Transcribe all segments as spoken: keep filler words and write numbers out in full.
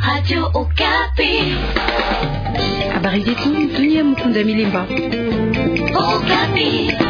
Radio Okapi. Habari zetu dunia, Mukunda Milimba. Okapi.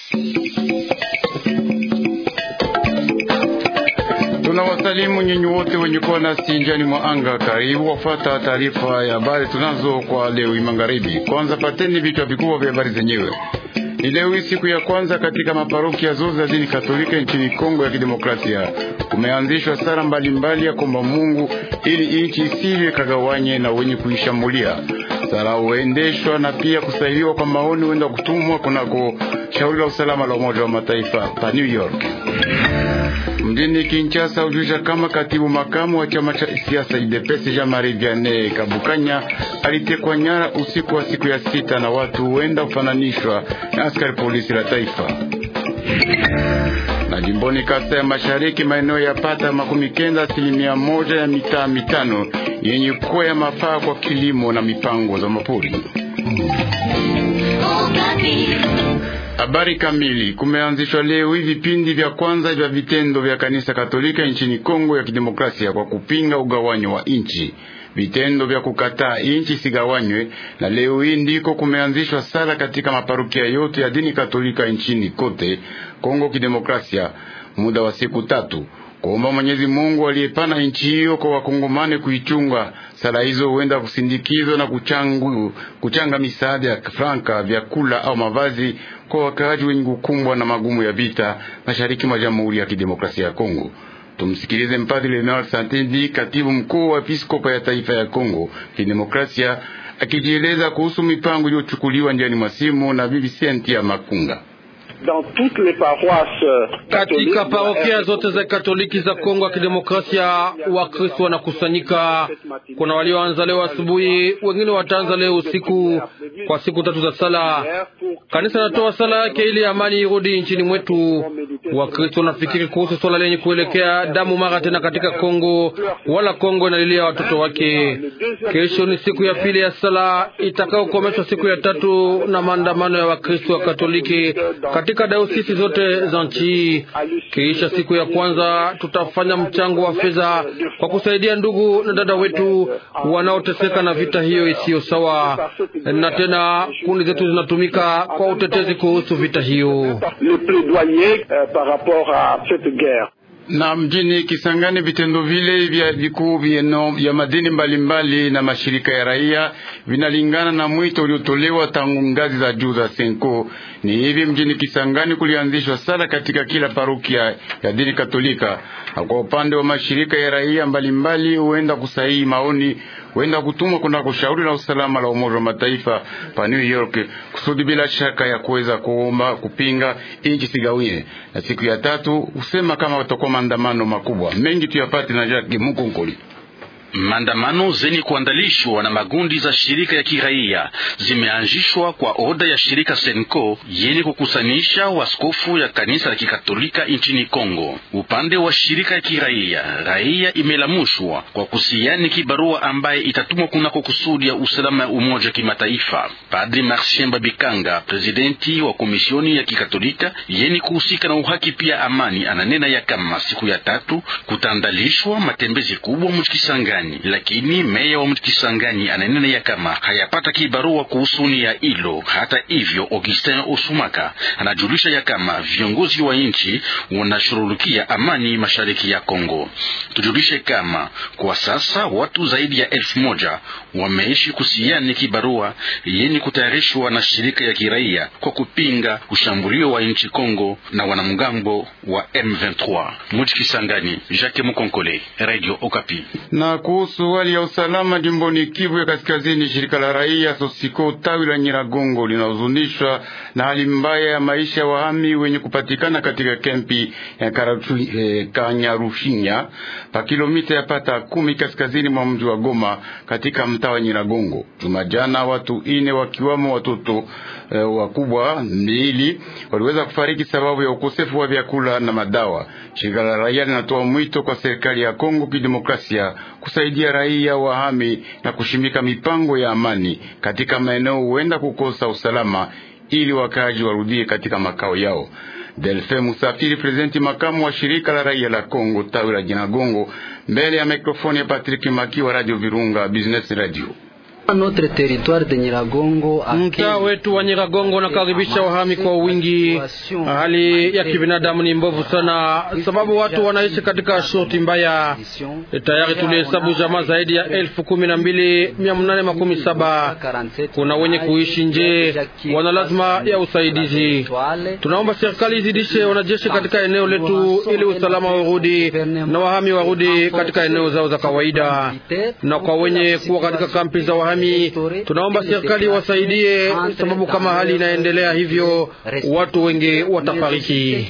Tunawasalimu nyinyi wote wenye kuwa nasi njiani mwa anga. Karibu wafuata taarifa ya habari tunazo kwa leo magharibi. Kwanza pateni vichwa vikubwa vya habari zenyewe. Ni leo siku ya kwanza katika maparokia zote za dini Katolika nchini Kongo ya Kidemokrasia. Kumeanzishwa sala mbalimbali ya kuomba Mungu ili nchi isiwe kagawanye na wenye kuishambulia. Sala huendeshwa na pia kusaidiwa kwa maoni wenda kutumwa kunako shauri la usalama la Umoja wa Mataifa pa New York. Mjini Kinshasa hujulisha kama katibu makamu wa chama cha siasa U D P S Jean-Marie Vianney Kabukanya alitekwa nyara usiku wa siku ya sita na watu huenda kufananishwa na askari polisi la taifa. Na jimboni Kasai ya Mashariki, maeneo ya pata makumi kenda asilimia moja ya mitaa mitano yenye kuwa ya mafaa kwa kilimo na mipango za mapori. Habari kamili. Kumeanzishwa leo hivi vipindi vya kwanza vya vitendo vya kanisa Katolika nchini Kongo ya Kidemokrasia kwa kupinga ugawanyo wa nchi. Vitendo vya kukataa nchi sigawanywe, na leo hii ndiko kumeanzishwa sala katika maparokia yote ya dini Katolika nchini kote Kongo Kidemokrasia, muda wa siku tatu, kuomba Mwenyezi Mungu aliyepana nchi hiyo kwa wakongomane kuichunga. Sala hizo huenda kusindikizwa na kuchangu, kuchanga misaada ya franka, vyakula au mavazi kwa wakaaji wenye kukumbwa na magumu ya vita mashariki mwa Jamhuri ya Kidemokrasia ya Kongo. Tumsikilize Mpadri Leonard Santendi, katibu mkuu wa Episkopa ya taifa ya Kongo Kidemokrasia, akijieleza kuhusu mipango iliyochukuliwa njiani mwa simu na Bibi Cynthia Makunga. Katika parokia zote za Katoliki za Kongo ya Kidemokrasia, Wakristo wanakusanyika. Kuna walioanza leo asubuhi, wengine wataanza leo usiku kwa siku tatu za sala. Kanisa natoa sala yake ili amani irudi nchini mwetu. Wakristo wanafikiri kuhusu swala lenye kuelekea damu mara tena katika Kongo, wala Kongo inalilia watoto wake. Kesho ni siku ya pili ya sala itakayokomeshwa siku ya tatu na maandamano ya Wakristo wa Katoliki katika dayosisi zote za nchi. Kisha siku ya kwanza tutafanya mchango wa fedha kwa kusaidia ndugu na dada wetu wanaoteseka na vita hiyo isiyo sawa, na tena kundi zetu zinatumika kwa utetezi kuhusu vita hiyo. Na mjini Kisangani, vitendo vile vya vikuu vya madini mbalimbali na mashirika ya raia vinalingana na mwito uliotolewa tangu ngazi za juu za Senko. Ni hivi mjini Kisangani kulianzishwa sala katika kila parokia ya dini Katolika, na kwa upande wa mashirika ya raia mbalimbali huenda kusahihi maoni, huenda kutumwa kuna kushauri la usalama la Umoja wa Mataifa pa New York, kusudi bila shaka ya kuweza kuomba kupinga nchi sigawie. Na siku ya tatu usema kama watakuwa maandamano makubwa mengi. Tuyapate na Jacques Mukonkoli. Maandamano zenye kuandalishwa na magundi za shirika ya kiraia zimeanzishwa kwa oda ya shirika Senko yenye kukusanisha waskofu ya kanisa la Kikatolika nchini Kongo. Upande wa shirika ya kiraia, raia imelamushwa kwa kusiani kibarua ambaye itatumwa kunako kusudi ya usalama ya umoja kimataifa. Padri Marcien Babikanga, presidenti wa komisioni ya Kikatolika yenye kuhusika na uhaki pia amani, ananena ya kama siku ya tatu kutaandalishwa matembezi kubwa mchikisangani. Lakini meya wa Mtikisangani ananena ya kama hayapata kibarua kuhusuni ya ilo. Hata hivyo, Augustin Osumaka anajulisha ya kama viongozi wa nchi wanashughulikia amani mashariki ya Kongo. Tujulishe kama kwa sasa watu zaidi ya elfu moja wameishi kusiani kibarua yenye kutayarishwa na shirika ya kiraia kwa kupinga ushambulio wa nchi Kongo na wanamgambo wa M vingt trois. Mtikisangani, Jacques Mukonkole, Radio Okapi. Na kuhusu hali ya usalama jimboni Kivu ya Kaskazini, shirika la raia Sosiko tawi la Nyiragongo linahuzunishwa na hali mbaya ya maisha ya wahami wenye kupatikana katika kempi ya Karachu, eh, Kanyarushinya pa kilomita ya pata kumi kaskazini mwa mji wa Goma katika mtaa wa Nyiragongo. Jumajana watu ine wakiwamo watoto eh, wakubwa mbili waliweza kufariki sababu ya ukosefu wa vyakula na madawa. Shirika la raia linatoa mwito kwa serikali ya Kongo Kidemokrasia kusaidia raia wahami na kushimika mipango ya amani katika maeneo huenda kukosa usalama, ili wakaji warudie katika makao yao. Delfe Musafiri, presidenti makamu wa shirika la raia la Kongo tawi la Nyiragongo, mbele ya mikrofoni ya Patrick Maki wa Radio Virunga Business Radio. Notre territoire de Nyiragongo, mtaa wetu wa Nyiragongo unakaribisha wahami kwa wingi. Hali ya kibinadamu ni mbovu sana, sababu watu wanaishi katika shoti mbaya. Tayari tulihesabu jamaa zaidi ya elfu kumi na mbili mia nane makumi saba. Kuna wenye kuishi nje, wana lazima ya usaidizi. Tunaomba serikali izidishe wanajeshi katika eneo letu ili usalama urudi na wahami warudi katika eneo zao za kawaida. Na kwa wenye kuwa katika kampi za wahami, tunaomba serikali wasaidie, sababu kama hali inaendelea hivyo watu wengi watafariki.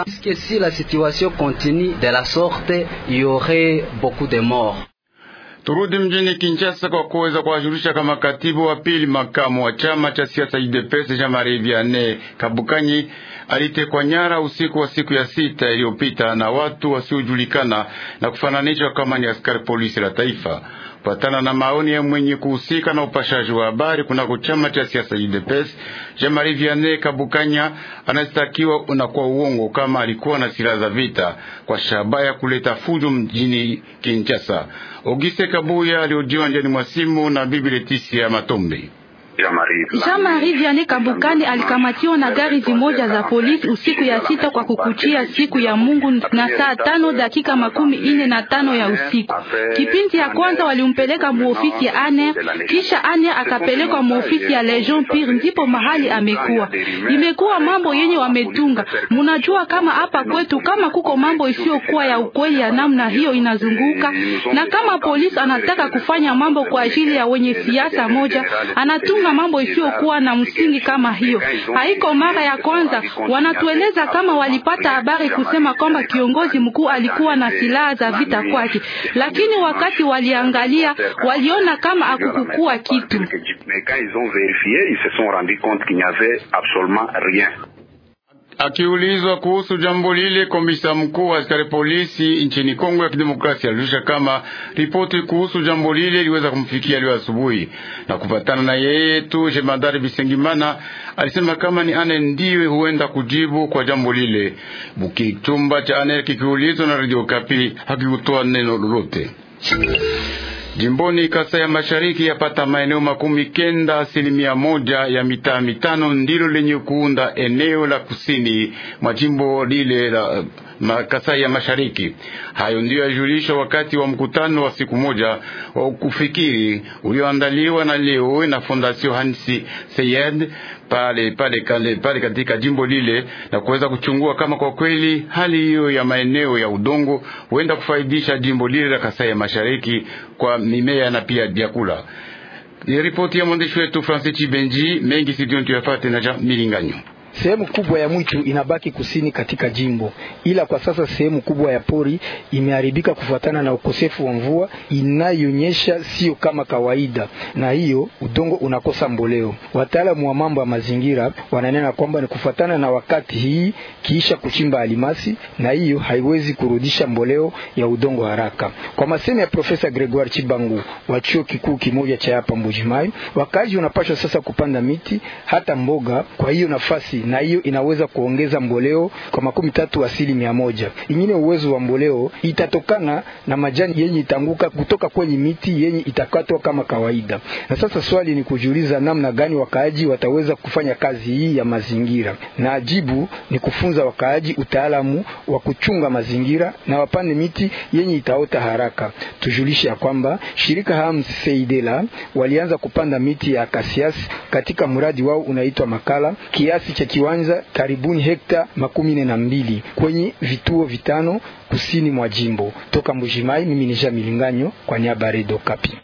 Si la situation continue de la sorte, il y aurait beaucoup de morts. Turudi mjini Kinshasa kwa kuweza kuwajulisha kama katibu wa pili makamu wa chama cha siasa U D P S Jean-Marie Vianney Kabukanyi alitekwa nyara usiku wa siku ya sita iliyopita na watu wasiojulikana na kufananishwa kama ni askari polisi la taifa. Patana na maoni ya mwenye kuhusika na upashaji wa habari kunako chama cha siasa U D P S, Jean-Marie Vianney Kabukanya anastakiwa unakuwa uongo kama alikuwa na silaha za vita kwa shabaha ya kuleta fujo mjini Kinshasa. Auguste Kabuya aliojiwa ndani mwa simu na Bibi Leticia Matombe. Jean-Marie Vianney Kabukani alikamatiwa na gari zimoja za polisi usiku ya sita kwa kukuchia siku ya Mungu na saa tano dakika makumi ine na tano ya usiku. Kipindi ya kwanza walimpeleka muofisi ya Ane, kisha Ane akapelekwa muofisi ya Legion Pire, ndipo mahali amekuwa. Imekuwa mambo yenye wametunga. Munajua kama hapa kwetu kama kuko mambo isiyokuwa ya ukweli ya namna hiyo inazunguka, na kama polisi anataka kufanya mambo kwa ajili ya wenye siasa moja, anatunga mambo isiyokuwa na msingi kama hiyo. Haiko mara ya kwanza. Wanatueleza kama walipata habari kusema kwamba kiongozi mkuu alikuwa na silaha za vita kwake, lakini wakati waliangalia waliona kama hakukukua kitu. Akiulizwa kuhusu jambo lile, komisa mkuu wa askari polisi nchini Kongo ya Kidemokrasia alisha kama ripoti kuhusu jambo lile liweza kumfikia leo asubuhi, na kufatana na yeye tu Jemadari Bisengimana alisema kama ni Ane ndiwe huenda kujibu kwa jambo lile. Buki chumba cha Ane kikiulizwa na Radio Kapi hakikutoa neno lolote. Jimboni Kasai ya Mashariki yapata maeneo makumi kenda asilimia moja ya mitaa mitano ndilo lenye kuunda eneo la kusini mwa jimbo lile la Kasai ya Mashariki. Hayo ndio yajulisha wakati wa mkutano wa siku moja wa kufikiri ulioandaliwa na leo na Fondation Hansi Seyed pale pale kale pale katika jimbo lile, na kuweza kuchungua kama kwa kweli hali hiyo ya maeneo ya udongo huenda kufaidisha jimbo lile la Kasai ya Mashariki kwa mimea na pia vyakula. Ni ripoti ya mwandishi wetu Francis Chibenji. Mengi sidioni tuyafate na Jean Milinganyo. Sehemu kubwa ya mwitu inabaki kusini katika jimbo, ila kwa sasa sehemu kubwa ya pori imeharibika kufuatana na ukosefu wa mvua inayonyesha sio kama kawaida, na hiyo udongo unakosa mboleo. Wataalamu wa mambo ya mazingira wananena kwamba ni kufuatana na wakati hii kiisha kuchimba alimasi, na hiyo haiwezi kurudisha mboleo ya udongo haraka. Kwa masemi ya Profesa Gregoire Chibangu wa chuo kikuu kimoja cha hapa Mbujimai, wakazi unapaswa sasa kupanda miti hata mboga, kwa hiyo nafasi na hiyo inaweza kuongeza mboleo kwa makumi tatu asili mia moja. Ingine uwezo wa mboleo itatokana na majani yenye itanguka kutoka kwenye miti yenye itakatwa kama kawaida. Na sasa swali ni kujiuliza namna gani wakaaji wataweza kufanya kazi hii ya mazingira, na ajibu ni kufunza wakaaji utaalamu wa kuchunga mazingira na wapande miti yenye itaota haraka. Tujulishe ya kwamba shirika Hams Seidela walianza kupanda miti ya acacias katika mradi wao unaitwa Makala, kiasi cha kiwanja karibuni hekta makumi nne na mbili kwenye vituo vitano kusini mwa jimbo. Toka Mbujimai, mimi ni Jean Milinganyo kwa niaba ya Radio Kapi.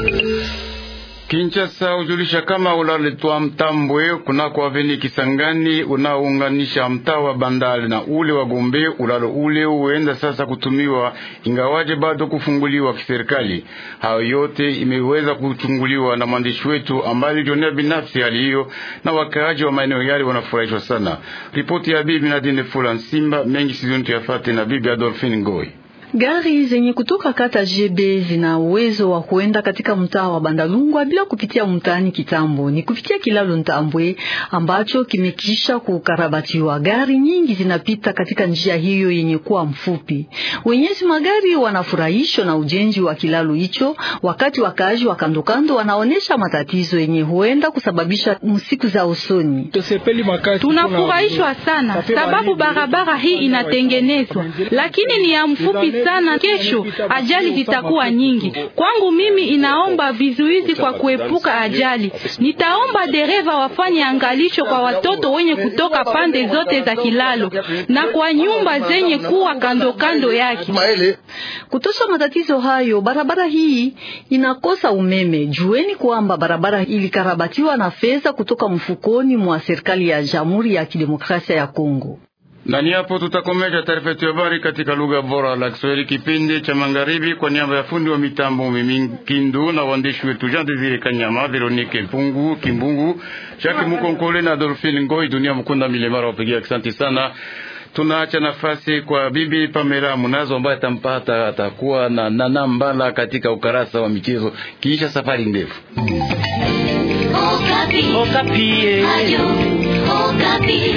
Kinshasa ujulisha kama ulaletwa mtambwe kuna kwa veni Kisangani unaounganisha mtaa wa Bandali na ule wa Gombe. Ulalo ule uenda sasa kutumiwa ingawaje bado kufunguliwa kiserikali. Hayo yote imeweza kuchunguliwa na mwandishi wetu ambaye jionea binafsi hali hiyo, na wakaaji wa maeneo yale wanafurahishwa sana. Ripoti ya bibi Nadine Fula Simba. Mengi sizoni tuyafate na bibi Adolphine Ngoi. Gari zenye kutoka kata G B zina uwezo wa kuenda katika mtaa wa Bandalungwa bila kupitia mtaani Kitambo, ni kupitia kilalo Ntambwe ambacho kimekisha kukarabatiwa. Gari nyingi zinapita katika njia hiyo yenye kuwa mfupi. Wenyezi magari wanafurahishwa na ujenzi wa kilalo hicho, wakati wakazi wa kandokando wanaonesha matatizo yenye huenda kusababisha msiku za usoni. Tunafurahishwa sana sababu barabara hii inatengenezwa, lakini ni ya mfupi sana. Kesho ajali zitakuwa nyingi. Kwangu mimi inaomba vizuizi kwa kuepuka ajali. Nitaomba dereva wafanye angalisho kwa watoto wenye kutoka pande zote za kilalo na kwa nyumba zenye kuwa kando kando yake. Kutosha matatizo hayo, barabara hii inakosa umeme. Jueni kwamba barabara ilikarabatiwa na fedha kutoka mfukoni mwa serikali ya Jamhuri ya Kidemokrasia ya Kongo. Na ni hapo tutakomesha taarifa yetu ya habari katika lugha bora la Kiswahili kipindi cha magharibi. Kwa niaba ya fundi wa mitambo Mimi Kindu na waandishi wetu Jean Desire Kanyama, Veronique Mpungu Kimbungu, Jacques Mukonkole na Adolphine Ngoi, Dunia Mkunda Milemara wapigia. Asante sana. Tunaacha nafasi kwa bibi Pamela Munazo ambaye atampata atakuwa na Nana Mbala katika ukarasa wa michezo kisha safari ndefu. Okapi. Okapi. Ayo. Okapi.